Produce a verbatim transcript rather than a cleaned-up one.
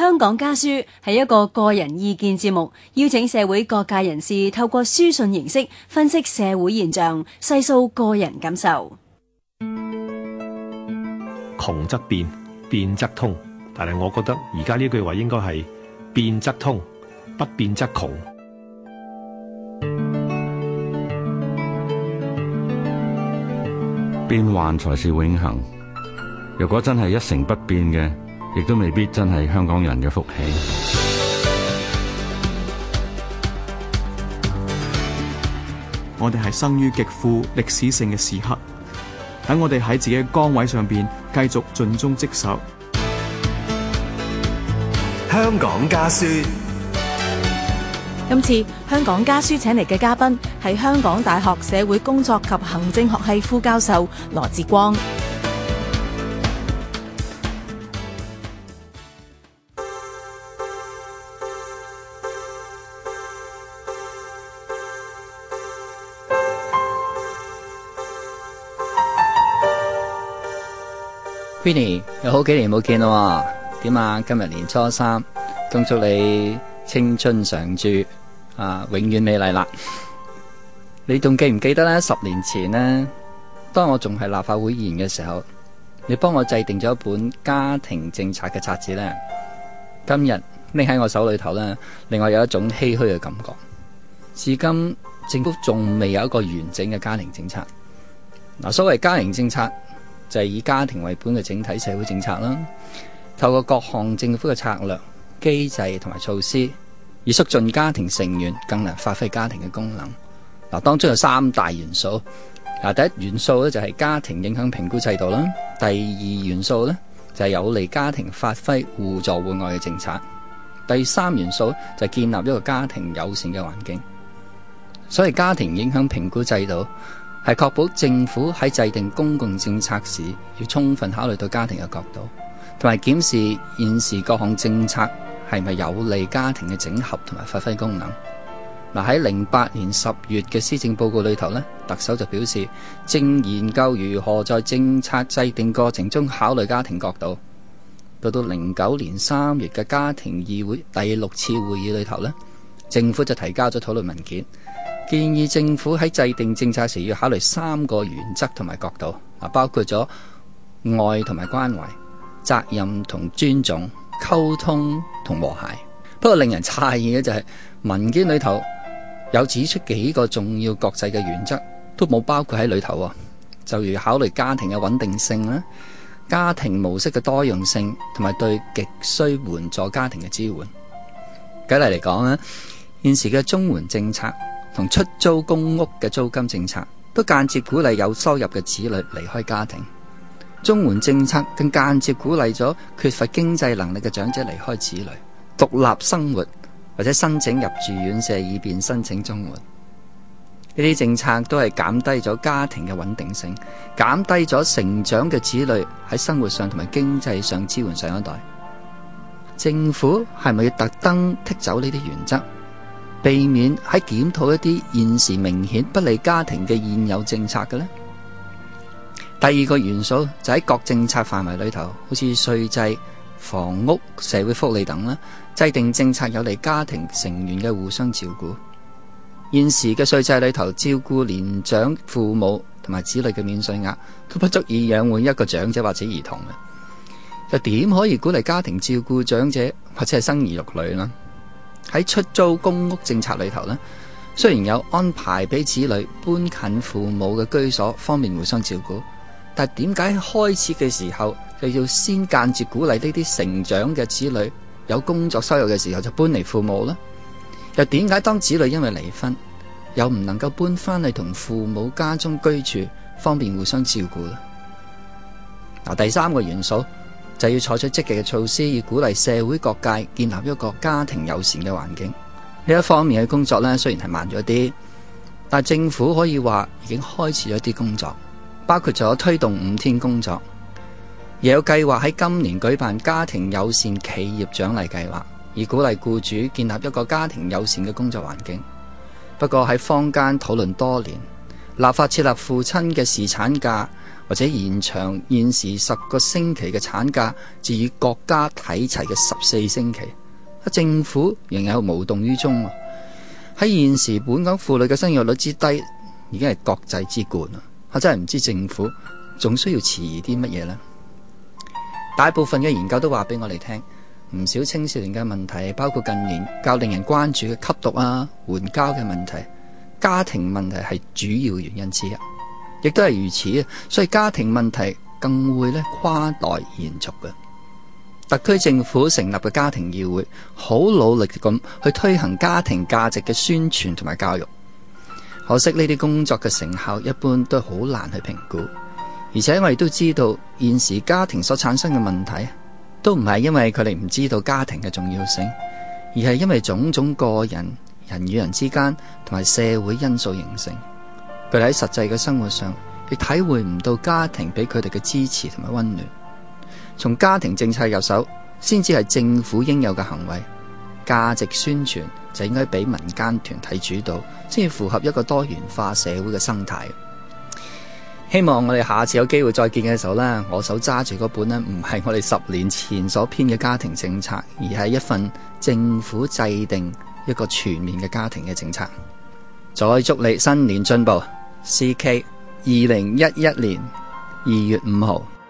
香港家書係一個個人意見節目，邀請社會各界人士透過書信形式分析社會現象，細數個人感受。 窮則變，變則通，但係我覺得而家呢句話應該係變則通，不變則窮。 變幻才是永恆。如果真係一成不變嘅，亦都未必真係香港人嘅福氣。 我哋係生於極富歷史性嘅時刻，等我哋喺自己嘅崗位上邊繼續盡忠職守。 香港家書。 今次香港家書請嚟嘅嘉賓係香港大學社會工作及行政學系副教授羅致光。 Queenie， 有好幾年冇見啦，點啊？今日年初三，恭祝你青春常駐啊，永遠美麗啦！你仲記唔記得咧？十年前呢，當我仲係立法會議員嘅時候，你幫我制定咗一本家庭政策嘅冊子咧。今日拎喺我手裏頭咧，令我有一種唏噓嘅感覺。至今政府仲未有一個完整嘅家庭政策。嗱，所謂家庭政策，就係以家庭為本嘅整體社會政策啦，透過各項政府嘅策略、機制同埋措施，以促進家庭成員更能發揮家庭嘅功能。嗱，當中有三大元素。嗱，第一元素咧就係家庭影響評估制度啦，第二元素咧就係有利家庭發揮互助互愛嘅政策，第三元素就係建立一個家庭友善嘅環境。所謂家庭影響評估制度，係確保政府喺制定公共政策時，要充分考慮到家庭嘅角度，同埋檢視現時各項政策係咪有利家庭嘅整合同埋發揮功能。嗱，喺零八年十月嘅施政報告裏頭呢，特首就表示正研究如何在政策制定過程中考慮家庭角度。到到零九年三月嘅家庭議會第六次會議裏頭呢，政府就提交咗討論文件，建議政府喺制定政策時要考慮三個原則同埋角度，包括咗愛同埋關懷、責任同尊重、溝通同和諧。不過令人詫異嘅就係文件裏頭有指出幾個重要國際嘅原則都冇包括喺裏頭，就如考慮家庭嘅穩定性啦、家庭模式嘅多樣性同埋對極需援助家庭嘅支援。舉例嚟講咧，現時嘅綜援政策同出租公屋嘅租金政策都間接鼓勵有收入嘅子女離開家庭，綜援政策更間接鼓勵咗缺乏經濟能力嘅長者離開子女，獨立生活或者申請入住院舍以便申請綜援。呢啲政策都係減低咗家庭嘅穩定性，減低咗成長嘅子女喺生活上同埋經濟上支援上一代。政府係咪要特登剔走呢啲原則，避免喺檢討一啲現時明顯不利家庭嘅現有政策嘅呢？第二個元素就喺各政策範圍裏頭，好似稅制、房屋、社會福利等啦，制定政策有利家庭成員嘅互相照顧。現時嘅稅制裏頭，照顧年長父母同埋子女嘅免稅額都不足以養活一個長者或者兒童嘅，又點可以鼓勵家庭照顧長者或者係生兒育女呢？喺出租公屋政策裏頭呢，雖然有安排俾子女搬近父母嘅居所，方便互相照顧，但係點解開始嘅時候就要先間接鼓勵呢啲成長嘅子女有工作收入嘅時候就搬離父母呢？又點解當子女因為離婚，又唔能夠搬翻去同父母家中居住，方便互相照顧呢？嗱，第三個元素就要採取積極嘅措施，以鼓勵社會各界建立一個家庭友善嘅環境。呢一方面嘅工作呢，雖然係慢咗啲，但政府可以話已經開始咗啲工作，包括咗推動五天工作，亦有計劃喺今年舉辦家庭友善企業獎勵計劃，以鼓勵僱主建立一個家庭友善嘅工作環境。不過喺坊間討論多年，立法設立父親嘅侍產假或者延長現時十個星期嘅產假至與國家睇齊嘅十四星期，政府仍有無動於衷。喺現時本港婦女嘅生育率之低，已經係國際之冠啦。我真係唔知政府仲需要遲疑啲乜嘢呢？大部分嘅研究都話俾我哋聽，唔少青少年嘅問題，包括近年較令人關注嘅吸毒啊、援交嘅問題，家庭問題係主要原因之一，亦都係如此。所以家庭問題更會咧跨代延續嘅。特區政府成立嘅家庭議會，好努力咁去推行家庭價值嘅宣傳同埋教育。可惜呢啲工作嘅成效一般都好難去評估，而且我哋都知道現時家庭所產生嘅問題，都唔係因為佢哋唔知道家庭嘅重要性，而係因為種種個人、人與人之間同埋社會因素形成。佢哋喺實際嘅生活上，亦體會唔到家庭俾佢哋嘅支持同埋溫暖。從家庭政策入手，先至係政府應有嘅行為。價值宣傳就應該俾民間團體主導，先至符合一個多元化社會嘅生態。希望我哋下次有機會再見嘅時候呢，我手揸住嗰本呢，唔係我哋十年前所編嘅家庭政策，而係一份政府制定一個全面嘅家庭嘅政策。再祝你新年進步。C K 二零一一年二月五號。